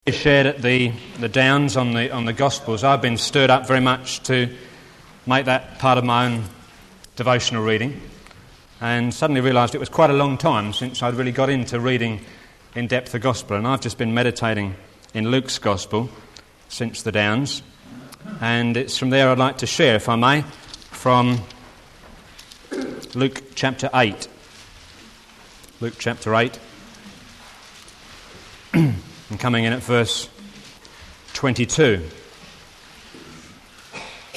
Shared at the Downs on the Gospels, I've been stirred up very much to make that part of my own devotional reading, and suddenly realised it was quite a long time since I'd really got into reading in depth the Gospel, and I've just been meditating in Luke's Gospel since the Downs, and it's from there I'd like to share, if I may, from Luke chapter 8. Luke chapter 8. And coming in at verse 22. I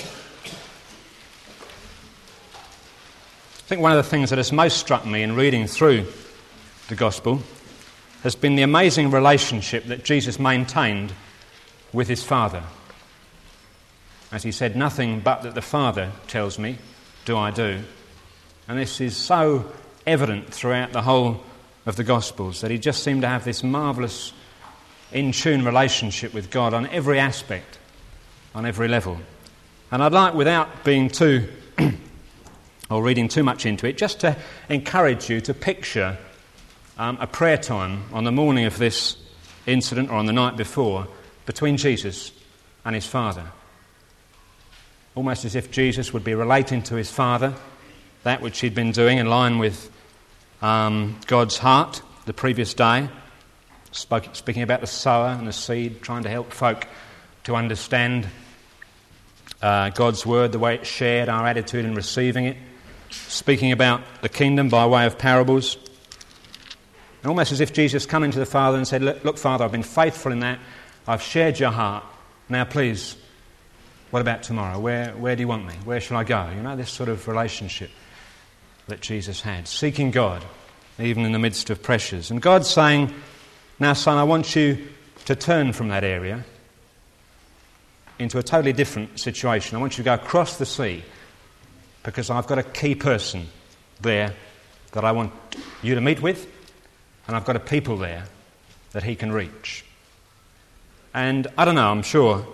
think one of the things that has most struck me in reading through the Gospel has been the amazing relationship that Jesus maintained with his Father. As he said, "Nothing but that the Father tells me, do I do." And this is so evident throughout the whole of the Gospels, that he just seemed to have this marvellous in-tune relationship with God on every aspect, on every level. And I'd like, without being too or reading too much into it, just to encourage you to picture a prayer time on the morning of this incident or on the night before between Jesus and his Father. Almost as if Jesus would be relating to his Father that which he'd been doing in line with God's heart the previous day, speaking about the sower and the seed, trying to help folk to understand God's word, the way it's shared, our attitude in receiving it, speaking about the kingdom by way of parables. And almost as if Jesus come into the Father and said, look, Father, I've been faithful in that, I've shared your heart, now please, what about tomorrow? Where do you want me? Where shall I go? You know, this sort of relationship that Jesus had, seeking God, even in the midst of pressures. And God's saying, "Now, son, I want you to turn from that area into a totally different situation. I want you to go across the sea because I've got a key person there that I want you to meet with, and I've got a people there that he can reach." And I don't know, I'm sure,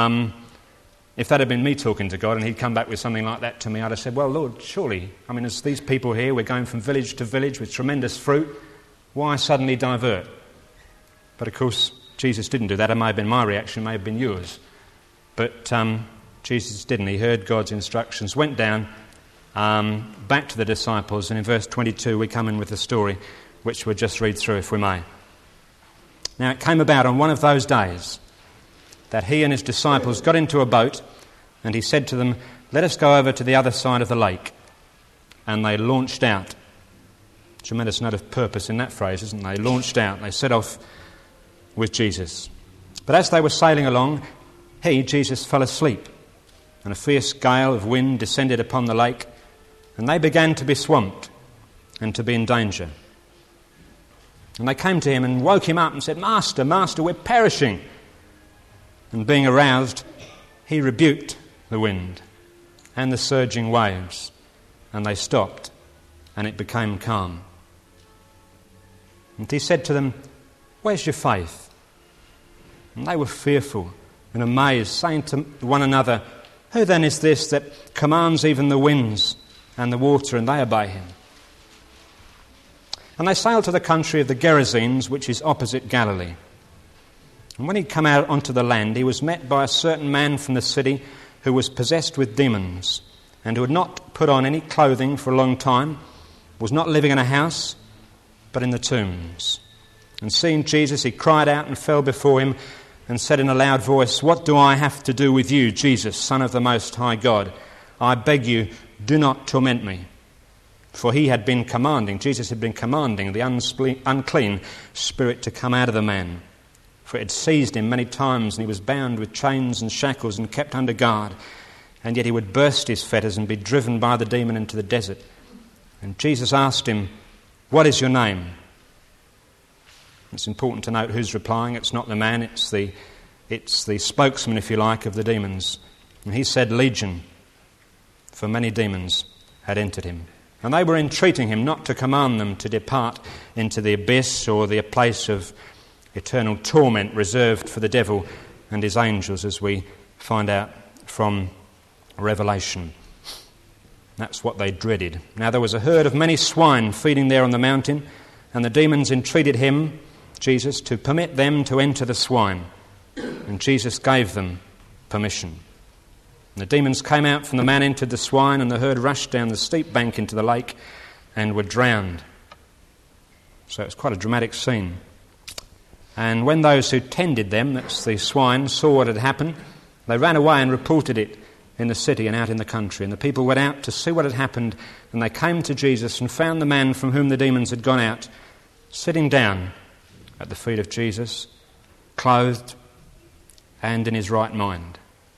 if that had been me talking to God and he'd come back with something like that to me, I'd have said, "Well, Lord, surely, I mean, as these people here, we're going from village to village with tremendous fruit, why suddenly divert?" But of course, Jesus didn't do that. It may have been my reaction, it may have been yours. But Jesus didn't. He heard God's instructions, went down back to the disciples, and in verse 22 we come in with the story, which we'll just read through if we may. "Now it came about on one of those days that he and his disciples got into a boat, and he said to them, 'Let us go over to the other side of the lake.' And they launched out." Tremendous note of purpose in that phrase, isn't they? Launched out. They set off with Jesus. But as they were sailing along, Jesus, fell asleep, and a fierce gale of wind descended upon the lake, and they began to be swamped and to be in danger. And they came to him and woke him up and said, "Master, Master, we're perishing." And being aroused, he rebuked the wind and the surging waves, and they stopped, and it became calm. And he said to them, "Where's your faith?" And they were fearful and amazed, saying to one another, "Who then is this that commands even the winds and the water, and they obey him?" And they sailed to the country of the Gerasenes, which is opposite Galilee. And when he'd come out onto the land, he was met by a certain man from the city who was possessed with demons, and who had not put on any clothing for a long time, was not living in a house, but in the tombs. And seeing Jesus, he cried out and fell before him and said in a loud voice, "What do I have to do with you, Jesus, Son of the Most High God? I beg you, do not torment me." For Jesus had been commanding the unclean spirit to come out of the man. For it had seized him many times, and he was bound with chains and shackles and kept under guard. And yet he would burst his fetters and be driven by the demon into the desert. And Jesus asked him, "What is your name?" It's important to note who's replying. It's not the man, it's the spokesman, if you like, of the demons. And he said, "Legion," for many demons had entered him. And they were entreating him not to command them to depart into the abyss or the place of eternal torment reserved for the devil and his angels, as we find out from Revelation. That's what they dreaded. Now there was a herd of many swine feeding there on the mountain, and the demons entreated him Jesus, to permit them to enter the swine, and Jesus gave them permission. And the demons came out from the man, entered the swine, and the herd rushed down the steep bank into the lake and were drowned. So it's quite a dramatic scene. And when those who tended them, that's the swine, saw what had happened, they ran away and reported it in the city and out in the country. And the people went out to see what had happened, and they came to Jesus and found the man from whom the demons had gone out, sitting down at the feet of Jesus, clothed and in his right mind.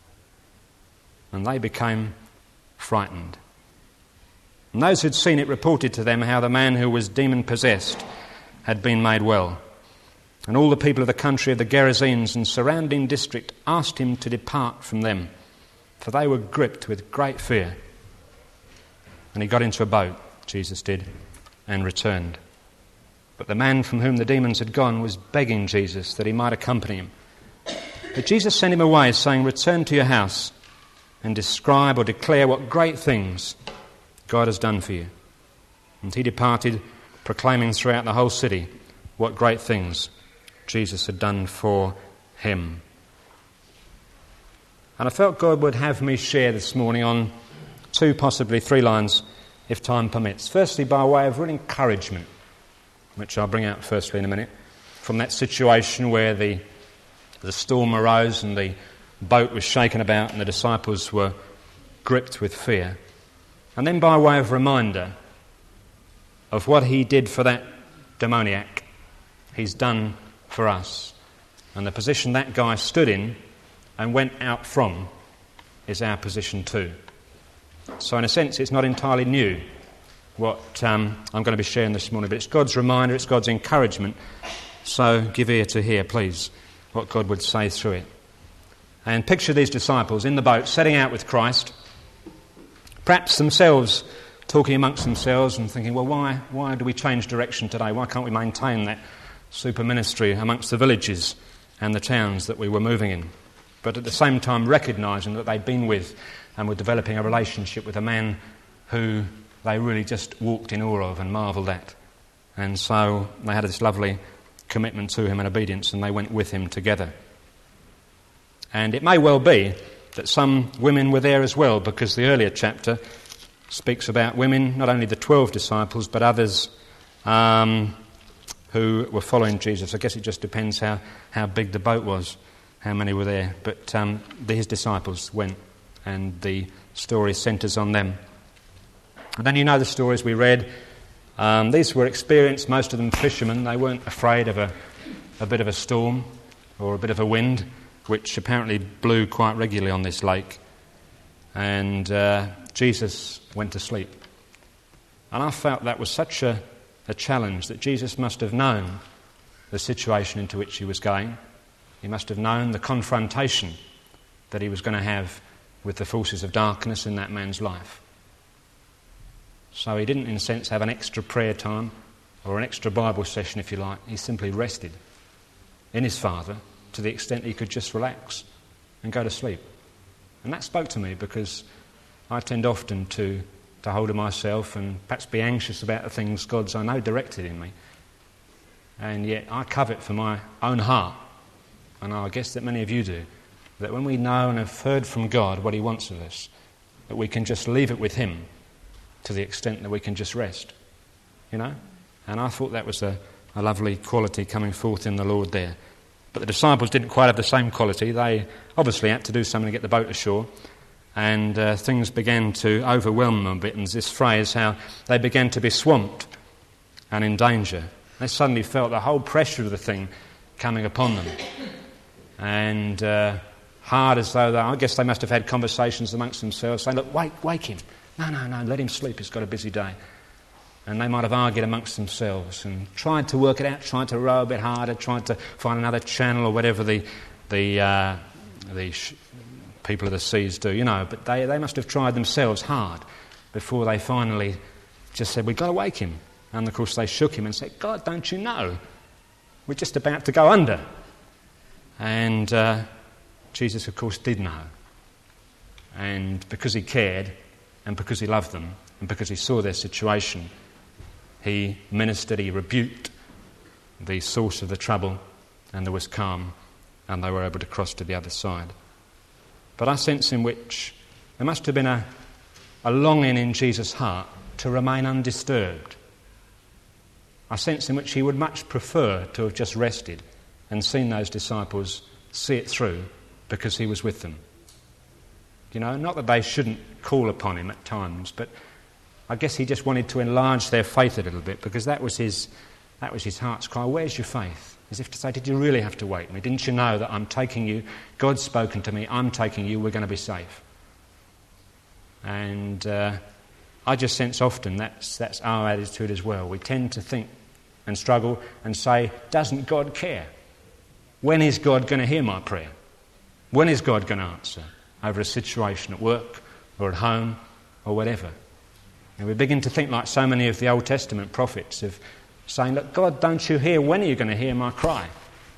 And they became frightened. And those who'd seen it reported to them how the man who was demon-possessed had been made well. And all the people of the country of the Gerasenes and surrounding district asked him to depart from them, for they were gripped with great fear. And he got into a boat, Jesus did, and returned. But the man from whom the demons had gone was begging Jesus that he might accompany him. But Jesus sent him away, saying, "Return to your house and describe or declare what great things God has done for you." And he departed, proclaiming throughout the whole city what great things Jesus had done for him. And I felt God would have me share this morning on 2, possibly 3 lines, if time permits. Firstly, by way of real encouragement, which I'll bring out firstly in a minute, from that situation where the storm arose and the boat was shaken about and the disciples were gripped with fear. And then by way of reminder of what he did for that demoniac, he's done for us. And the position that guy stood in and went out from is our position too. So in a sense, it's not entirely new what I'm going to be sharing this morning, but it's God's reminder, it's God's encouragement. So give ear to hear, please, what God would say through it. And picture these disciples in the boat, setting out with Christ, perhaps themselves talking amongst themselves and thinking, well, why do we change direction today? Why can't we maintain that super ministry amongst the villages and the towns that we were moving in? But at the same time recognising that they'd been with and were developing a relationship with a man who they really just walked in awe of and marvelled at. And so they had this lovely commitment to him and obedience, and they went with him together. And it may well be that some women were there as well, because the earlier chapter speaks about women, not only the 12 disciples, but others who were following Jesus. I guess it just depends how big the boat was, how many were there. But his disciples went, and the story centres on them. And then you know the stories we read. These were experienced, most of them fishermen. They weren't afraid of a bit of a storm or a bit of a wind, which apparently blew quite regularly on this lake. And Jesus went to sleep. And I felt that was such a challenge, that Jesus must have known the situation into which he was going. He must have known the confrontation that he was going to have with the forces of darkness in that man's life. So he didn't, in a sense, have an extra prayer time or an extra Bible session, if you like. He simply rested in his Father to the extent he could just relax and go to sleep. And that spoke to me, because I tend often to hold to myself and perhaps be anxious about the things God's, I know, directed in me. And yet I covet for my own heart, and I guess that many of you do, that when we know and have heard from God what he wants of us, that we can just leave it with him to the extent that we can just rest, you know? And I thought that was a lovely quality coming forth in the Lord there. But the disciples didn't quite have the same quality. They obviously had to do something to get the boat ashore, and things began to overwhelm them a bit. And there's this phrase, how they began to be swamped and in danger. They suddenly felt the whole pressure of the thing coming upon them. And hard as though I guess they must have had conversations amongst themselves saying, look, wake him. No, let him sleep, he's got a busy day. And they might have argued amongst themselves and tried to work it out, tried to row a bit harder, tried to find another channel or whatever the people of the seas do, you know. But they must have tried themselves hard before they finally just said, we've got to wake him. And of course they shook him and said, God, don't you know? We're just about to go under. And Jesus, of course, did know. And because he cared, and because he loved them, and because he saw their situation, he ministered, he rebuked, the source of the trouble, and there was calm, and they were able to cross to the other side. But I sense in which there must have been a longing in Jesus' heart to remain undisturbed. I sense in which he would much prefer to have just rested and seen those disciples see it through because he was with them. You know, not that they shouldn't call upon him at times, but I guess he just wanted to enlarge their faith a little bit, because that was his heart's cry. Where's your faith? As if to say, did you really have to wait me? Didn't you know that I'm taking you? God's spoken to me. I'm taking you. We're going to be safe. And I just sense often that's our attitude as well. We tend to think and struggle and say, doesn't God care? When is God going to hear my prayer? When is God going to answer? Over a situation at work or at home or whatever. And we begin to think like so many of the Old Testament prophets of saying, look, God, don't you hear? When are you going to hear my cry?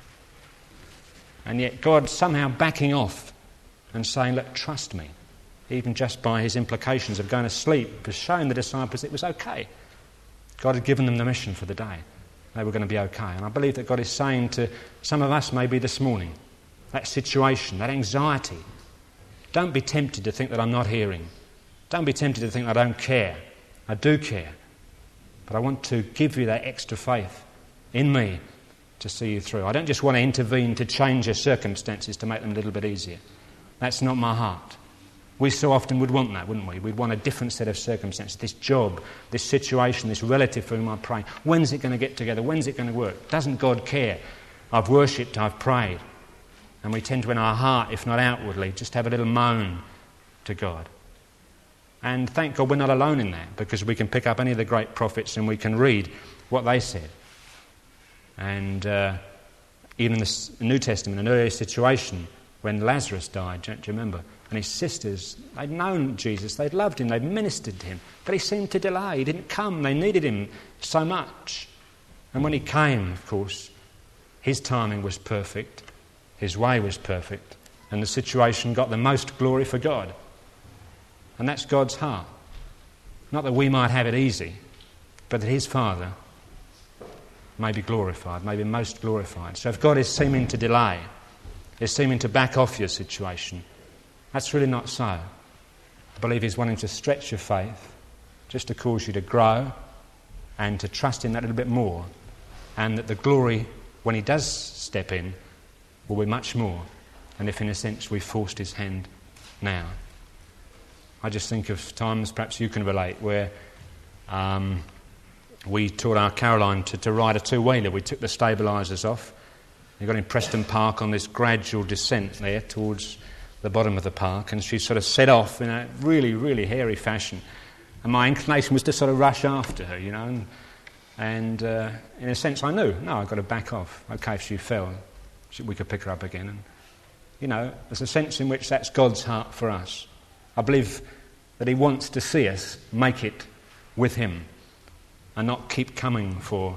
And yet God somehow backing off and saying, look, trust me. Even just by his implications of going to sleep, was showing the disciples it was okay. God had given them the mission for the day. They were going to be okay. And I believe that God is saying to some of us maybe this morning, that situation, that anxiety, don't be tempted to think that I'm not hearing. Don't be tempted to think I don't care. I do care. But I want to give you that extra faith in me to see you through. I don't just want to intervene to change your circumstances to make them a little bit easier. That's not my heart. We so often would want that, wouldn't we? We'd want a different set of circumstances. This job, this situation, this relative for whom I'm praying. When's it going to get together? When's it going to work? Doesn't God care? I've worshipped, I've prayed. And we tend to, in our heart, if not outwardly, just have a little moan to God. And thank God we're not alone in that, because we can pick up any of the great prophets and we can read what they said. And even in the New Testament, an earlier situation when Lazarus died, do you remember? And his sisters, they'd known Jesus, they'd loved him, they'd ministered to him, but he seemed to delay. He didn't come. They needed him so much. And when he came, of course, his timing was perfect, his way was perfect, and the situation got the most glory for God. And that's God's heart. Not that we might have it easy, but that his Father may be glorified, may be most glorified. So if God is seeming to delay, is seeming to back off your situation, that's really not so. I believe he's wanting to stretch your faith, just to cause you to grow and to trust in that a little bit more, and that the glory, when he does step in, will be much more than if, in a sense, we've forced his hand now. I just think of times, perhaps you can relate, where we taught our Caroline to ride a two-wheeler. We took the stabilisers off. We got in Preston Park on this gradual descent there towards the bottom of the park, and she sort of set off in a really, really hairy fashion. And my inclination was to sort of rush after her, you know, and in a sense I knew, no, I've got to back off. Okay, if she fell, we could pick her up again. And, you know, there's a sense in which that's God's heart for us. I believe that he wants to see us make it with him and not keep coming for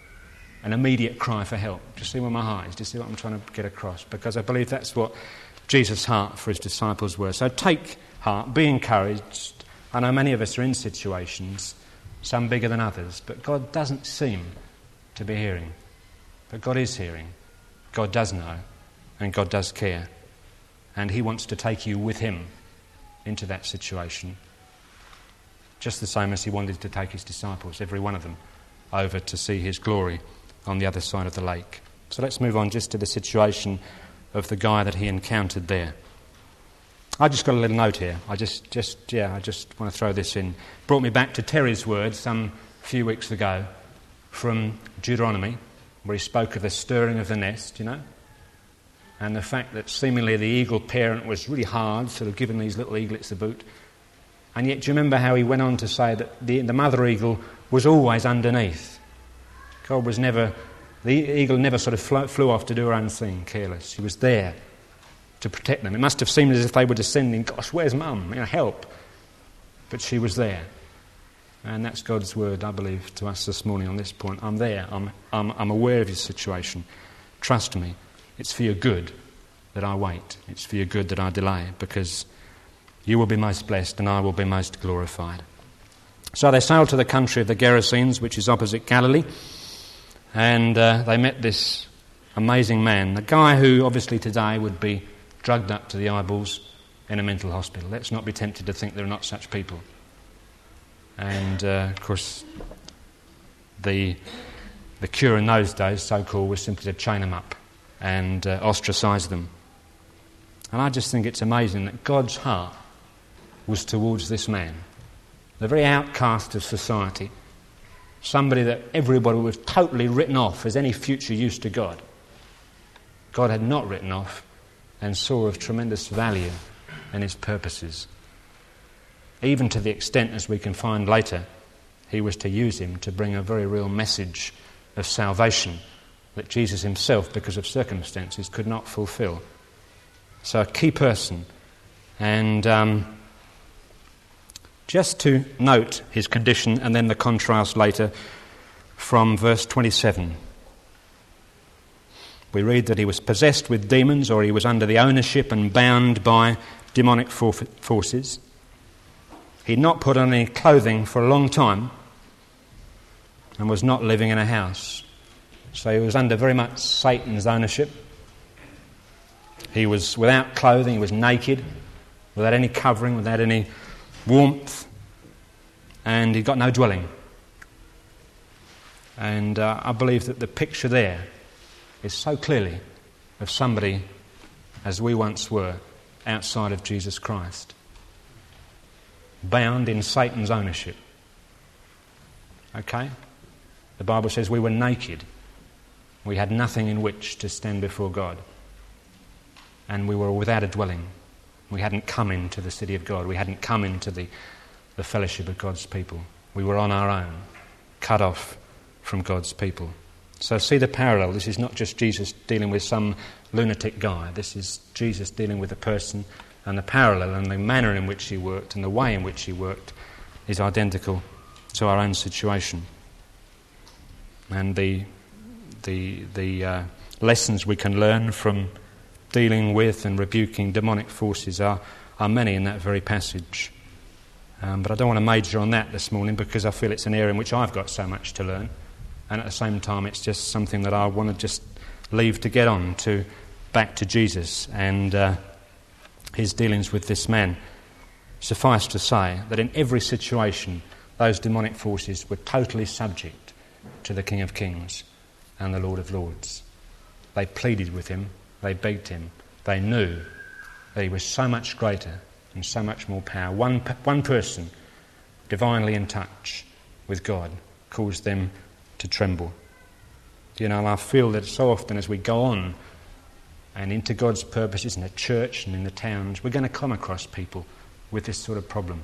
an immediate cry for help. Do you see where my heart is? Do you see what I'm trying to get across? Because I believe that's what Jesus' heart for his disciples were. So take heart, be encouraged. I know many of us are in situations, some bigger than others, but God doesn't seem to be hearing. But God is hearing. God does know, and God does care. And he wants to take you with him into that situation, just the same as he wanted to take his disciples, every one of them, over to see his glory on the other side of the lake. So let's move on just to the situation of the guy that he encountered there. I just got a little note here. I just want to throw this in. Brought me back to Terry's words some few weeks ago from Deuteronomy, where he spoke of the stirring of the nest, you know, and the fact that seemingly the eagle parent was really hard, sort of giving these little eaglets a boot. And yet, do you remember how he went on to say that the mother eagle was always underneath? God was never, the eagle never sort of flew off to do her own thing, careless. She was there to protect them. It must have seemed as if they were descending, gosh, where's Mum? You know, help. But she was there. And that's God's word, I believe, to us this morning on this point. I'm there. I'm aware of your situation. Trust me. It's for your good that I wait. It's for your good that I delay, because you will be most blessed and I will be most glorified. So they sailed to the country of the Gerasenes, which is opposite Galilee. And they met this amazing man, a guy who obviously today would be drugged up to the eyeballs in a mental hospital. Let's not be tempted to think there are not such people. And of course, the cure in those days, so-called, was simply to chain them up and ostracise them. And I just think it's amazing that God's heart was towards this man, the very outcast of society, somebody that everybody was totally written off as any future use to God. God had not written off and saw of tremendous value in his purposes. Even to the extent, as we can find later, he was to use him to bring a very real message of salvation that Jesus himself, because of circumstances, could not fulfill. So a key person. And just to note his condition, and then the contrast later from verse 27. We read that he was possessed with demons, or he was under the ownership and bound by demonic forces. He'd not put on any clothing for a long time and was not living in a house. So he was under very much Satan's ownership. He was without clothing, he was naked, without any covering, without any warmth, and he got no dwelling. And I believe that the picture there is so clearly of somebody, as we once were, outside of Jesus Christ, bound in Satan's ownership. Okay? The Bible says we were naked. We had nothing in which to stand before God. And we were without a dwelling. We hadn't come into the city of God. We hadn't come into the fellowship of God's people. We were on our own, cut off from God's people. So see the parallel. This is not just Jesus dealing with some lunatic guy. This is Jesus dealing with a person, and the parallel and the manner in which he worked and the way in which he worked is identical to our own situation. And the lessons we can learn from dealing with and rebuking demonic forces are many in that very passage. But I don't want to major on that this morning because I feel it's an area in which I've got so much to learn. And at the same time, it's just something that I want to just leave to get on to back to Jesus and his dealings with this man. Suffice to say that in every situation, those demonic forces were totally subject to the King of Kings and the Lord of Lords. They pleaded with him, they begged him, they knew that he was so much greater and so much more power. One person, divinely in touch with God, caused them to tremble. You know, and I feel that so often as we go on and into God's purposes in the church and in the towns, we're going to come across people with this sort of problem,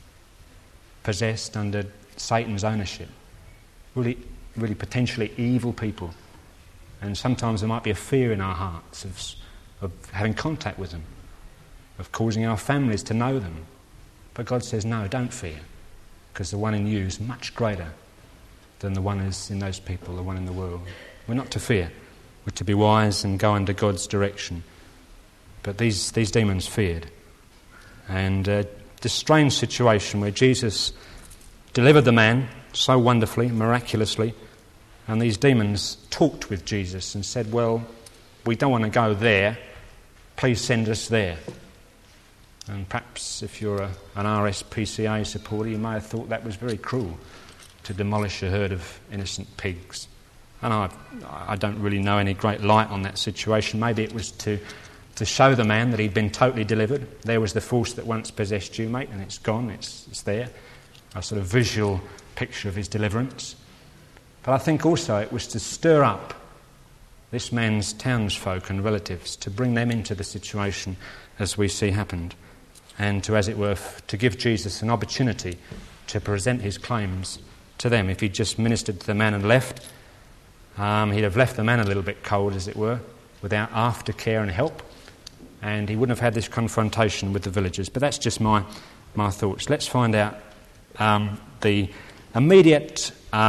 possessed under Satan's ownership, really potentially evil people. And sometimes there might be a fear in our hearts of having contact with them, of causing our families to know them. But God says, no, don't fear, because the one in you is much greater than the one is in those people, the one in the world. We're not to fear. We're to be wise and go under God's direction. But these demons feared. And this strange situation where Jesus delivered the man so wonderfully, miraculously, and these demons talked with Jesus and said, well, we don't want to go there. Please send us there. And perhaps if you're an RSPCA supporter, you may have thought that was very cruel to demolish a herd of innocent pigs. And I don't really know any great light on that situation. Maybe it was to show the man that he'd been totally delivered. There was the force that once possessed you, mate, and it's gone, it's there. A sort of visual picture of his deliverance. But I think also it was to stir up this man's townsfolk and relatives, to bring them into the situation as we see happened, and to, as it were, to give Jesus an opportunity to present his claims to them. If he'd just ministered to the man and left, he'd have left the man a little bit cold, as it were, without aftercare and help, and he wouldn't have had this confrontation with the villagers. But that's just my thoughts. Let's find out the immediate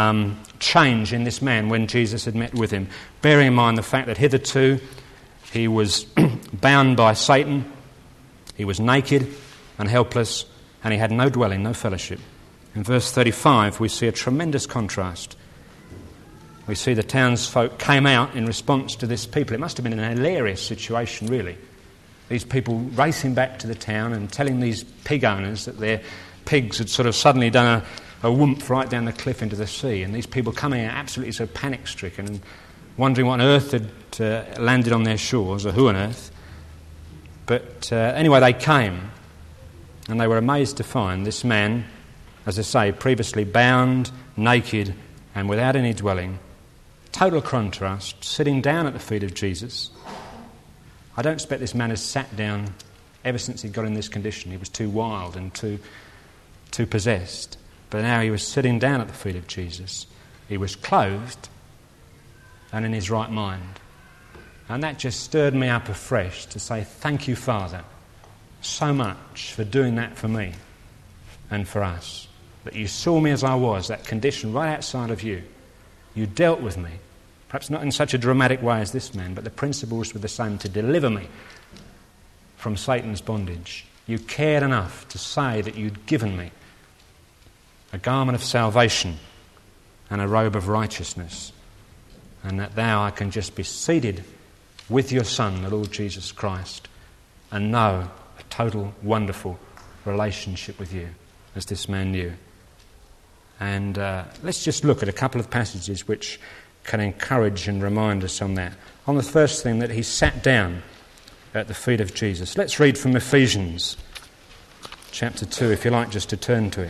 change in this man when Jesus had met with him, bearing in mind the fact that hitherto he was bound by Satan, he was naked and helpless, and he had no dwelling, no fellowship. In verse 35 we see a tremendous contrast. We see the townsfolk came out in response to this people. It must have been an hilarious situation, really. These people racing back to the town and telling these pig owners that their pigs had sort of suddenly done a whoomp right down the cliff into the sea, and these people coming out absolutely sort of panic-stricken and wondering what on earth had landed on their shores, or who on earth. But anyway, they came, and they were amazed to find this man, as I say, previously bound, naked, and without any dwelling. Total contrast, sitting down at the feet of Jesus. I don't expect this man has sat down ever since he got in this condition. He was too wild and too possessed. But now he was sitting down at the feet of Jesus. He was clothed and in his right mind. And that just stirred me up afresh to say, thank you, Father, so much for doing that for me and for us. That you saw me as I was, that condition right outside of you. You dealt with me. Perhaps not in such a dramatic way as this man, but the principles were the same, to deliver me from Satan's bondage. You cared enough to say that you'd given me a garment of salvation and a robe of righteousness, and that now I can just be seated with your Son, the Lord Jesus Christ, and know a total, wonderful relationship with you, as this man knew. And let's just look at a couple of passages which can encourage and remind us on that. On the first thing, that he sat down at the feet of Jesus. Let's read from Ephesians chapter 2, if you like just to turn to it.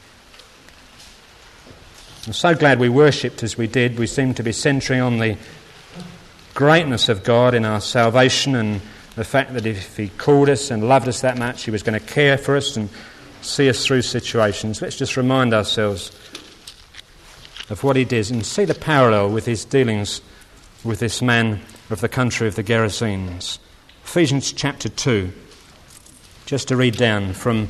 I'm so glad we worshipped as we did. We seem to be centering on the greatness of God in our salvation, and the fact that if he called us and loved us that much, he was going to care for us and see us through situations. Let's just remind ourselves of what he did and see the parallel with his dealings with this man of the country of the Gerasenes. Ephesians chapter 2, just to read down from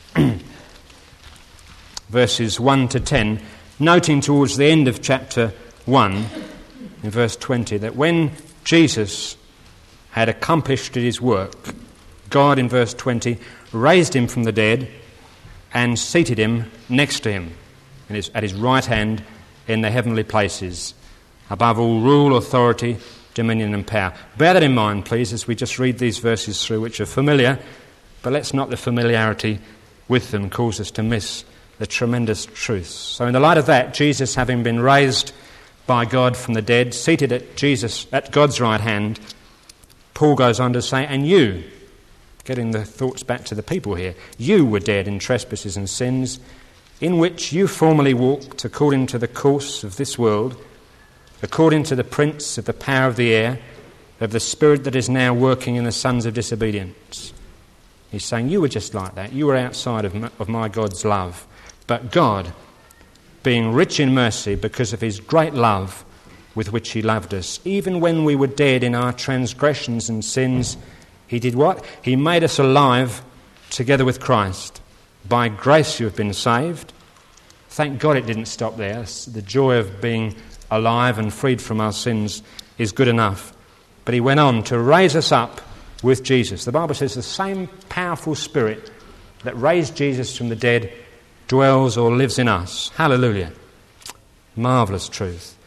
verses 1 to 10, noting towards the end of chapter 1, in verse 20, that when Jesus had accomplished his work, God, in verse 20, raised him from the dead and seated him next to him at his right hand in the heavenly places, above all rule, authority, dominion and power. Bear that in mind, please, as we just read these verses through, which are familiar, but let's not the familiarity with them cause us to miss the tremendous truths. So in the light of that, Jesus, having been raised by God from the dead, seated at God's right hand, Paul goes on to say, and you, getting the thoughts back to the people here, you were dead in trespasses and sins, in which you formerly walked according to the course of this world, according to the prince of the power of the air, of the spirit that is now working in the sons of disobedience. He's saying you were just like that. You were outside of my God's love. But God, being rich in mercy because of his great love with which he loved us, even when we were dead in our transgressions and sins, he did what? He made us alive together with Christ. By grace you have been saved. Thank God it didn't stop there. The joy of being alive and freed from our sins is good enough. But he went on to raise us up with Jesus. The Bible says the same powerful Spirit that raised Jesus from the dead dwells or lives in us. Hallelujah. Marvellous truth.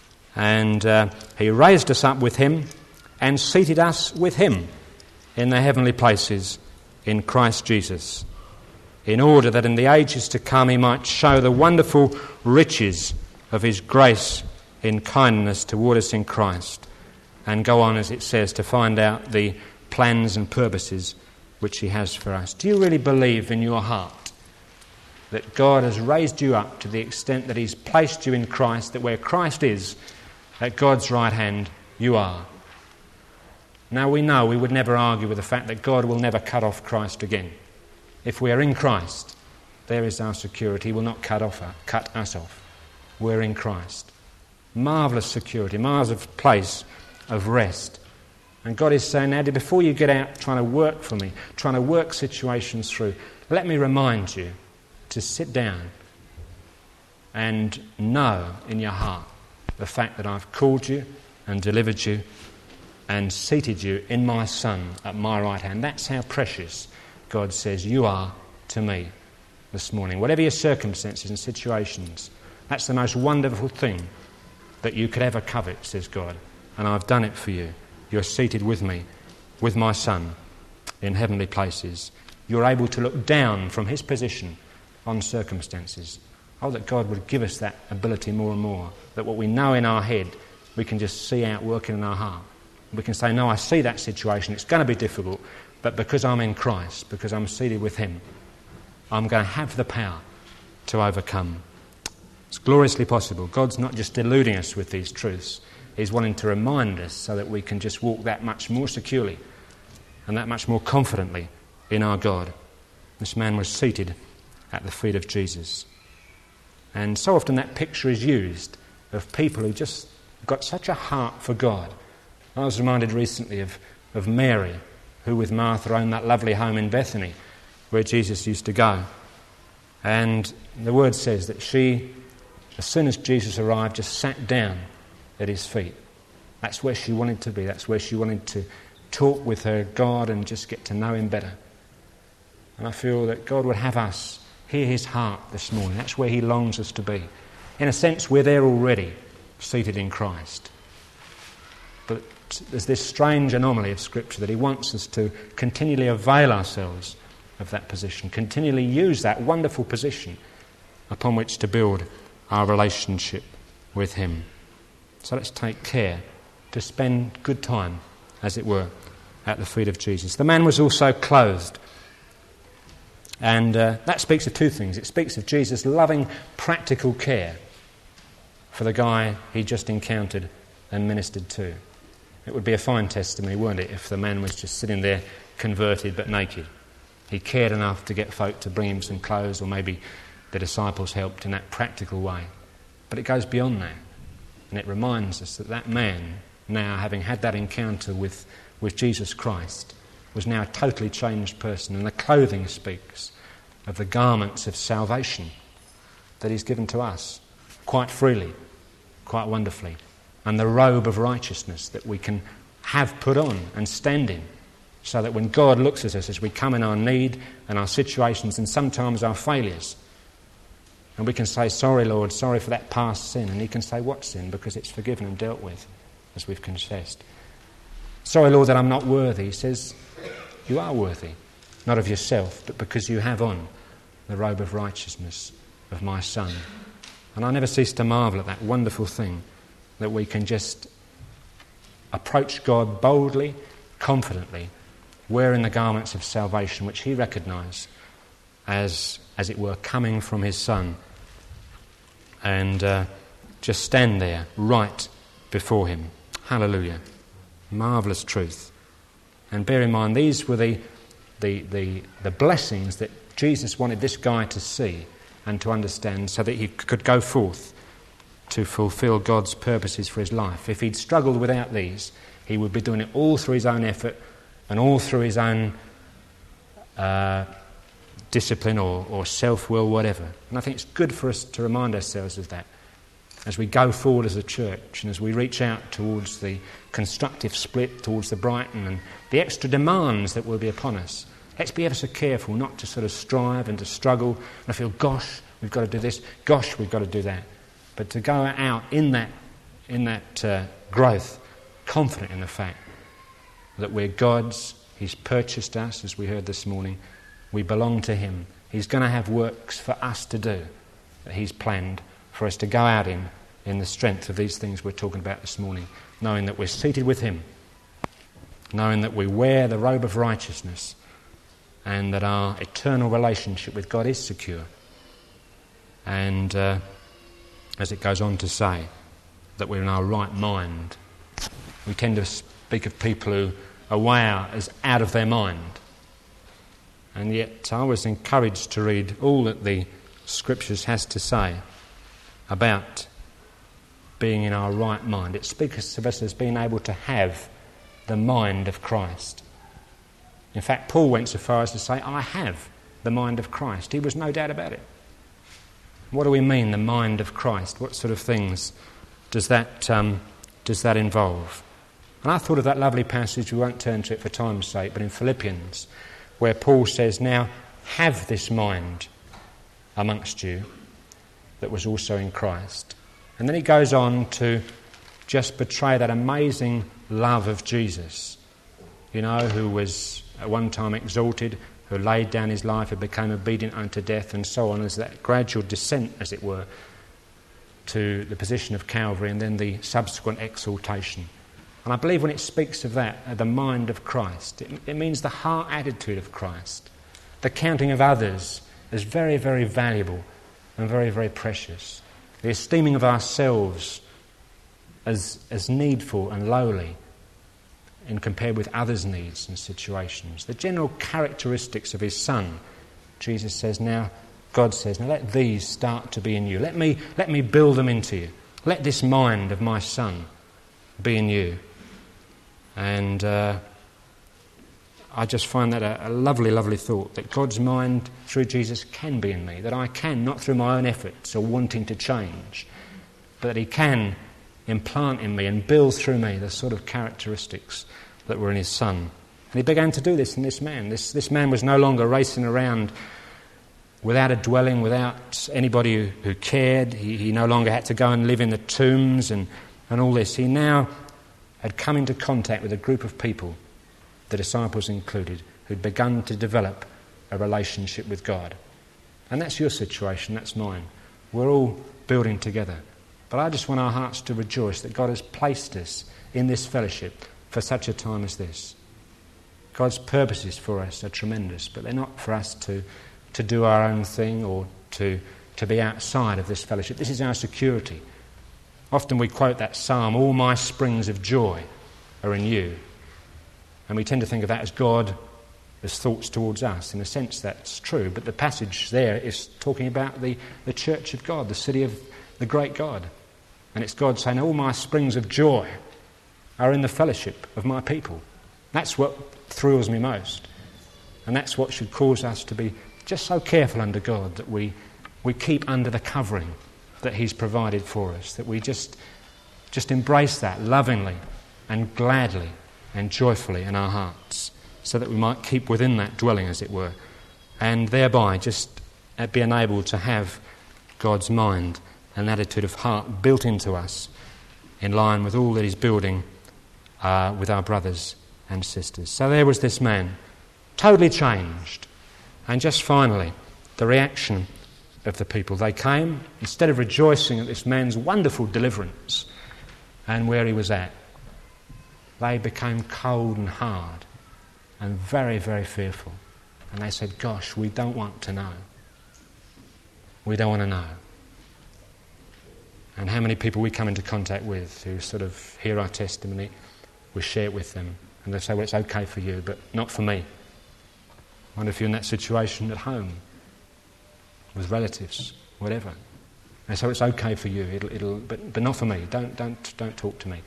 And he raised us up with him and seated us with him in the heavenly places in Christ Jesus, in order that in the ages to come he might show the wonderful riches of his grace in kindness toward us in Christ, and go on, as it says, to find out the plans and purposes which he has for us. Do you really believe in your heart that God has raised you up to the extent that he's placed you in Christ, that where Christ is, at God's right hand, you are? Now we know we would never argue with the fact that God will never cut off Christ again. If we are in Christ, there is our security. He will not cut us off. We're in Christ. Marvellous security, marvellous place of rest. And God is saying, now, before you get out trying to work for me, trying to work situations through, let me remind you to sit down and know in your heart the fact that I've called you and delivered you and seated you in my Son at my right hand. That's how precious God says you are to me this morning. Whatever your circumstances and situations, that's the most wonderful thing that you could ever covet, says God, and I've done it for you. You're seated with me, with my Son, in heavenly places. You're able to look down from his position on circumstances. Oh, that God would give us that ability more and more, that what we know in our head, we can just see out working in our heart. We can say, no, I see that situation, it's going to be difficult, but because I'm in Christ, because I'm seated with him, I'm going to have the power to overcome. It's gloriously possible. God's not just deluding us with these truths. He's wanting to remind us so that we can just walk that much more securely and that much more confidently in our God. This man was seated at the feet of Jesus. And so often that picture is used of people who just got such a heart for God. I was reminded recently of Mary, who with Martha owned that lovely home in Bethany where Jesus used to go. And the word says that she, as soon as Jesus arrived, just sat down at his feet. That's where she wanted to be. That's where she wanted to talk with her God and just get to know him better. And I feel that God would have us hear his heart this morning. That's where he longs us to be. In a sense, we're there already, seated in Christ. But there's this strange anomaly of Scripture that he wants us to continually avail ourselves of that position, continually use that wonderful position upon which to build our relationship with him. So let's take care to spend good time, as it were, at the feet of Jesus. The man was also clothed. And that speaks of two things. It speaks of Jesus' loving, practical care for the guy he just encountered and ministered to. It would be a fine testimony, wouldn't it, if the man was just sitting there converted but naked. He cared enough to get folk to bring him some clothes, or maybe the disciples helped in that practical way. But it goes beyond that. And it reminds us that that man, now having had that encounter with Jesus Christ, was now a totally changed person. And the clothing speaks of the garments of salvation that he's given to us quite freely, quite wonderfully. And the robe of righteousness that we can have put on and stand in, so that when God looks at us as we come in our need and our situations and sometimes our failures, and we can say, sorry, Lord, sorry for that past sin. And he can say, what sin? Because it's forgiven and dealt with, as we've confessed. Sorry, Lord, that I'm not worthy. He says, you are worthy, not of yourself, but because you have on the robe of righteousness of my Son. And I never cease to marvel at that wonderful thing, that we can just approach God boldly, confidently, wearing the garments of salvation, which he recognised as it were, coming from his Son, and just stand there right before him. Hallelujah. Marvellous truth. And bear in mind, these were the blessings that Jesus wanted this guy to see and to understand, so that he could go forth to fulfil God's purposes for his life. If he'd struggled without these, he would be doing it all through his own effort and all through his own discipline or self-will, whatever. And I think it's good for us to remind ourselves of that as we go forward as a church and as we reach out towards the constructive split, towards the Brighton and the extra demands that will be upon us. Let's be ever so careful not to sort of strive and to struggle and feel, gosh, we've got to do this, gosh, we've got to do that. But to go out in that growth, confident in the fact that we're God's, he's purchased us, as we heard this morning, we belong to him. He's going to have works for us to do that he's planned for us to go out in the strength of these things we're talking about this morning, knowing that we're seated with him, knowing that we wear the robe of righteousness, and that our eternal relationship with God is secure. And as it goes on to say, that we're in our right mind. We tend to speak of people who are way out of their mind. And yet I was encouraged to read all that the Scriptures has to say about being in our right mind. It speaks of us as being able to have the mind of Christ. In fact, Paul went so far as to say, I have the mind of Christ. He was no doubt about it. What do we mean, the mind of Christ? What sort of things does that involve? And I thought of that lovely passage, we won't turn to it for time's sake, but in Philippians, where Paul says, now have this mind amongst you that was also in Christ. And then he goes on to just portray that amazing love of Jesus, who was at one time exalted, who laid down his life, who became obedient unto death, and so on, as that gradual descent, as it were, to the position of Calvary, and then the subsequent exaltation. And I believe when it speaks of that, the mind of Christ, it means the heart attitude of Christ, the counting of others as very, very valuable and very, very precious, the esteeming of ourselves as needful and lowly in compared with others' needs and situations. The general characteristics of his Son, Jesus says now, God says, now let these start to be in you. Let me build them into you. Let this mind of my Son be in you. And I just find that a lovely, lovely thought, that God's mind through Jesus can be in me, that I can, not through my own efforts or wanting to change, but that he can implant in me and build through me the sort of characteristics that were in his Son. And he began to do this in this man. This man was no longer racing around without a dwelling, without anybody who cared. He no longer had to go and live in the tombs and all this. He now had come into contact with a group of people, the disciples included, who'd begun to develop a relationship with God. And that's your situation, that's mine. We're all building together. But I just want our hearts to rejoice that God has placed us in this fellowship for such a time as this. God's purposes for us are tremendous, but they're not for us to do our own thing or to be outside of this fellowship. This is our security. Often we quote that psalm, all my springs of joy are in you. And we tend to think of that as God, as thoughts towards us. In a sense, that's true. But the passage there is talking about the church of God, the city of the great God. And it's God saying, all my springs of joy are in the fellowship of my people. That's what thrills me most. And that's what should cause us to be just so careful under God that we keep under the covering that he's provided for us, that we just embrace that lovingly and gladly and joyfully in our hearts, so that we might keep within that dwelling, as it were, and thereby just be enabled to have God's mind and attitude of heart built into us in line with all that he's building with our brothers and sisters. So there was this man, totally changed. And just finally, the reaction of the people. They came, instead of rejoicing at this man's wonderful deliverance and where he was at, they became cold and hard and very, very fearful. And they said, gosh, we don't want to know. We don't want to know. And how many people we come into contact with who sort of hear our testimony, we share it with them, and they say, well, it's okay for you, but not for me. I wonder if you're in that situation at home, with relatives, whatever. They say, it's okay for you, but not for me. Don't talk to me,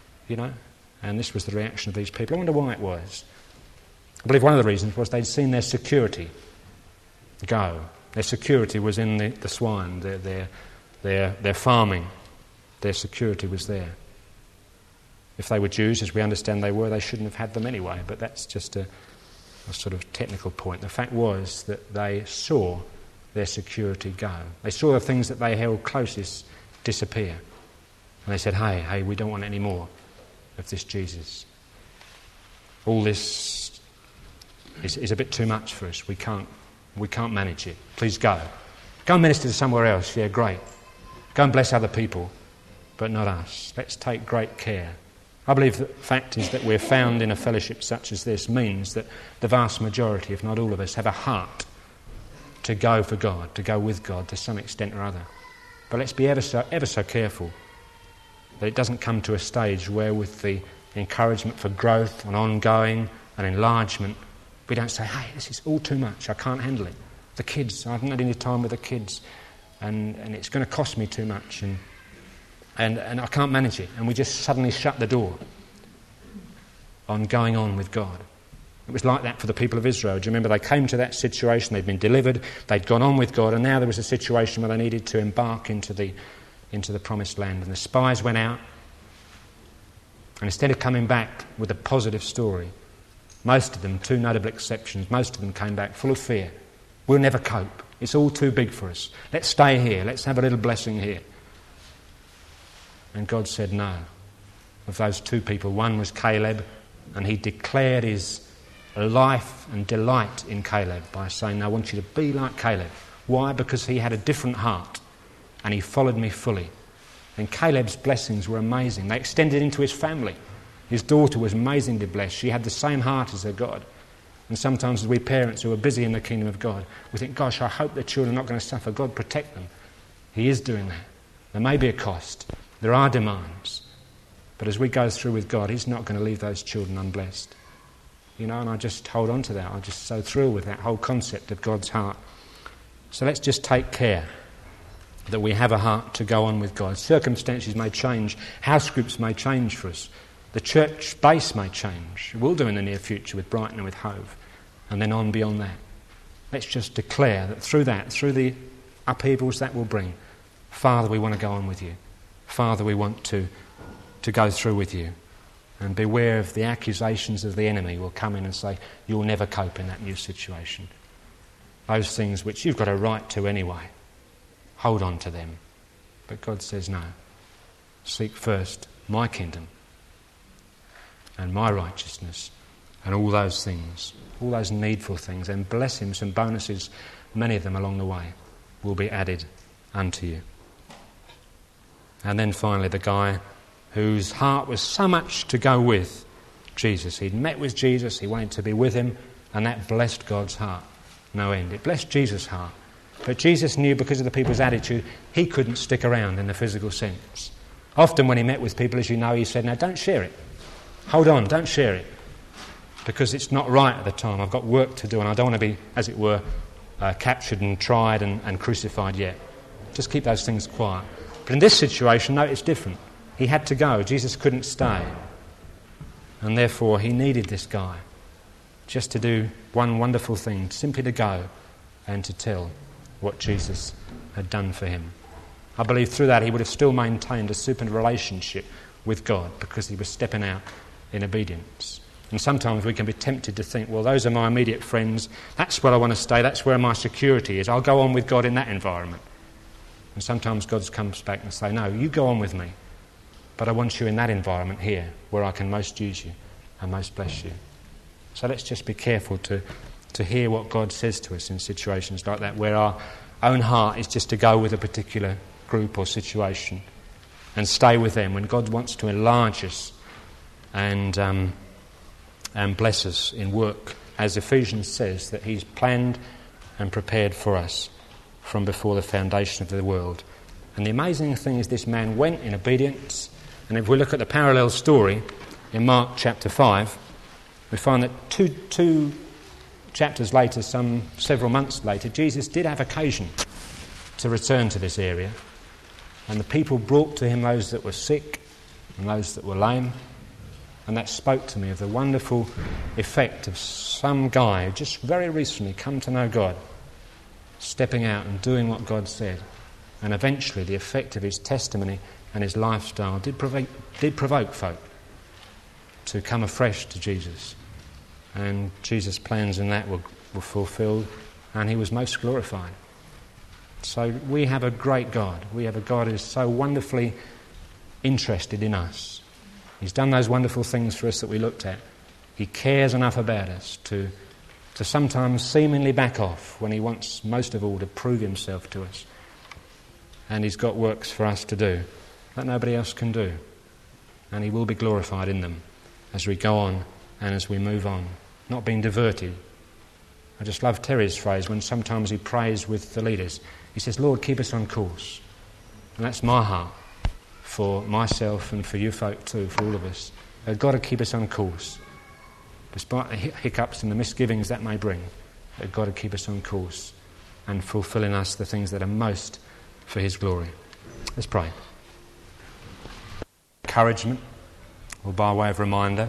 And this was the reaction of these people. I wonder why it was. I believe one of the reasons was they'd seen their security go. Their security was in the swine, their farming. Their security was there. If they were Jews, as we understand they were, they shouldn't have had them anyway, but that's just a sort of technical point. The fact was that they saw their security go. They saw the things that they held closest disappear. And they said, hey, we don't want any more of this Jesus. All this is a bit too much for us. We can't manage it. Please go. Go and minister to somewhere else. Yeah, great. Go and bless other people, but not us. Let's take great care. I believe the fact is that we're found in a fellowship such as this means that the vast majority, if not all of us, have a heart to go for God, to go with God to some extent or other. But let's be ever so careful that it doesn't come to a stage where, with the encouragement for growth and ongoing and enlargement, we don't say, hey, this is all too much, I can't handle it. The kids, I haven't had any time with the kids, and it's going to cost me too much, and I can't manage it. And we just suddenly shut the door on going on with God. It was like that for the people of Israel. Do you remember? They came to that situation, they'd been delivered, they'd gone on with God, and now there was a situation where they needed to embark into the promised land. And the spies went out, and instead of coming back with a positive story, most of them, two notable exceptions, most of them came back full of fear. We'll never cope. It's all too big for us. Let's stay here. Let's have a little blessing here. And God said no. Of those two people, one was Caleb, and he declared his life and delight in Caleb by saying, I want you to be like Caleb. Why? Because he had a different heart and he followed me fully. And Caleb's blessings were amazing. They extended into his family. His daughter was amazingly blessed. She had the same heart as her God. And sometimes as we parents who are busy in the kingdom of God, we think, gosh, I hope the children are not going to suffer. God, protect them. He is doing that. There may be a cost. There are demands. But as we go through with God, he's not going to leave those children unblessed. You know, and I just hold on to that. I'm just so thrilled with that whole concept of God's heart. So let's just take care that we have a heart to go on with God. Circumstances may change. House groups may change for us. The church base may change. It will do in the near future with Brighton and with Hove. And then on beyond that. Let's just declare that, through the upheavals that will bring, Father, we want to go on with you. Father, we want to go through with you. And beware of the accusations of the enemy will come in and say, you'll never cope in that new situation. Those things which you've got a right to anyway. Hold on to them. But God says no. Seek first my kingdom and my righteousness and all those things, all those needful things, and blessings and bonuses, many of them along the way, will be added unto you. And then finally the guy whose heart was so much to go with Jesus. He'd met with Jesus, he wanted to be with him, and that blessed God's heart no end. It blessed Jesus' heart. But Jesus knew, because of the people's attitude, he couldn't stick around in the physical sense. Often when he met with people, as you know, he said, now don't share it. Hold on, don't share it. Because it's not right at the time. I've got work to do and I don't want to be, as it were, captured and tried and crucified yet. Just keep those things quiet. But in this situation, no, it's different. He had to go. Jesus couldn't stay. And therefore, he needed this guy just to do one wonderful thing, simply to go and to tell what Jesus had done for him. I believe through that he would have still maintained a supernatural relationship with God because he was stepping out in obedience. And sometimes we can be tempted to think, well, those are my immediate friends, that's where I want to stay, that's where my security is, I'll go on with God in that environment. And sometimes God comes back and says, no, you go on with me, but I want you in that environment here where I can most use you and most bless you. So let's just be careful to hear what God says to us in situations like that, where our own heart is just to go with a particular group or situation and stay with them, when God wants to enlarge us and bless us in work, as Ephesians says, that he's planned and prepared for us from before the foundation of the world. And the amazing thing is this man went in obedience, and if we look at the parallel story in Mark chapter 5, we find that two chapters later, several months later, Jesus did have occasion to return to this area, and the people brought to him those that were sick and those that were lame, and that spoke to me of the wonderful effect of some guy who just very recently come to know God, stepping out and doing what God said, and eventually the effect of his testimony and his lifestyle did provoke folk to come afresh to Jesus. And Jesus' plans in that were fulfilled, and he was most glorified. So we have a great God. We have a God who is so wonderfully interested in us. He's done those wonderful things for us that we looked at. He cares enough about us to sometimes seemingly back off when he wants most of all to prove himself to us. And he's got works for us to do that nobody else can do. And he will be glorified in them as we go on and as we move on, not being diverted. I just love Terry's phrase when sometimes he prays with the leaders. He says, Lord, keep us on course. And that's my heart for myself and for you folk too, for all of us. God to keep us on course. Despite the hiccups and the misgivings that may bring, God to keep us on course and fulfilling us the things that are most for his glory. Let's pray. Encouragement, or by way of reminder,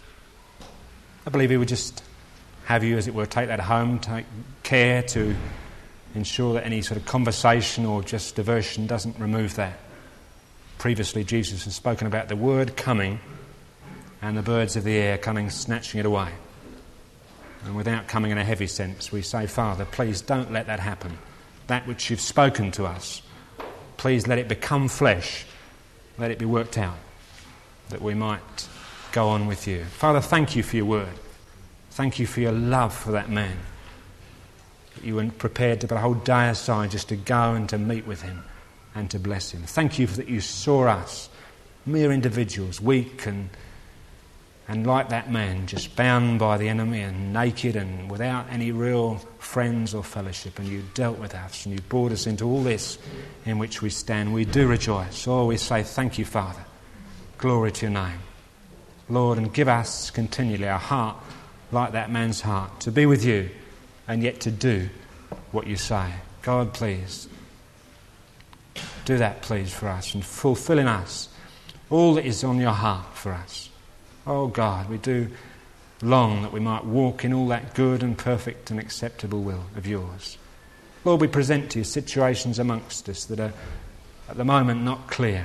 I believe he would just have you, as it were, take that home, take care to ensure that any sort of conversation or just diversion doesn't remove that. Previously, Jesus has spoken about the word coming and the birds of the air coming, snatching it away. And without coming in a heavy sense, we say, Father, please don't let that happen. That which you've spoken to us, please let it become flesh let it be worked out, that we might go on with you. Father, thank you for your word. Thank you for your love for that man. That you were prepared to put a whole day aside just to go and to meet with him and to bless him. Thank you that you saw us, mere individuals, weak and like that man, just bound by the enemy and naked and without any real friends or fellowship. And you dealt with us and you brought us into all this in which we stand. We do rejoice. Oh, we say thank you, Father. Glory to your name. Lord, and give us continually our heart like that man's heart, to be with you and yet to do what you say. God, please, do that, please, for us and fulfill in us all that is on your heart for us. Oh God, we do long that we might walk in all that good and perfect and acceptable will of yours. Lord, we present to you situations amongst us that are at the moment not clear.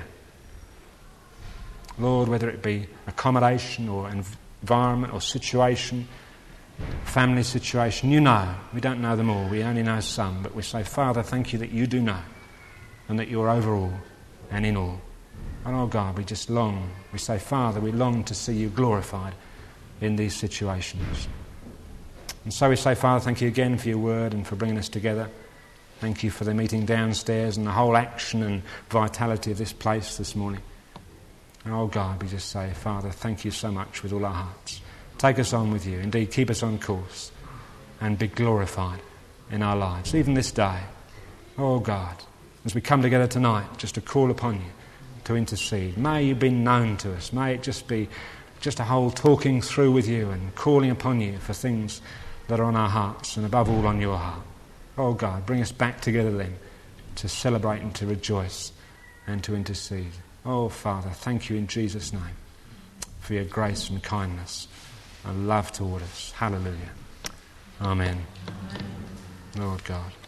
Lord, whether it be accommodation or environment or situation, family situation, you know. We don't know them all, we only know some, but we say, Father, thank you that you do know and that you're over all and in all. And oh God, we just long, we say, Father, we long to see you glorified in these situations. And so we say, Father, thank you again for your word and for bringing us together. Thank you for the meeting downstairs and the whole action and vitality of this place this morning. And oh God, we just say, Father, thank you so much with all our hearts. Take us on with you. Indeed, keep us on course and be glorified in our lives, even this day. Oh God, as we come together tonight just to call upon you, to intercede. May you be known to us. May it just be just a whole talking through with you and calling upon you for things that are on our hearts and above all on your heart. Oh God, bring us back together then to celebrate and to rejoice and to intercede. Oh Father, thank you in Jesus' name for your grace and kindness and love toward us. Hallelujah. Amen. Lord God.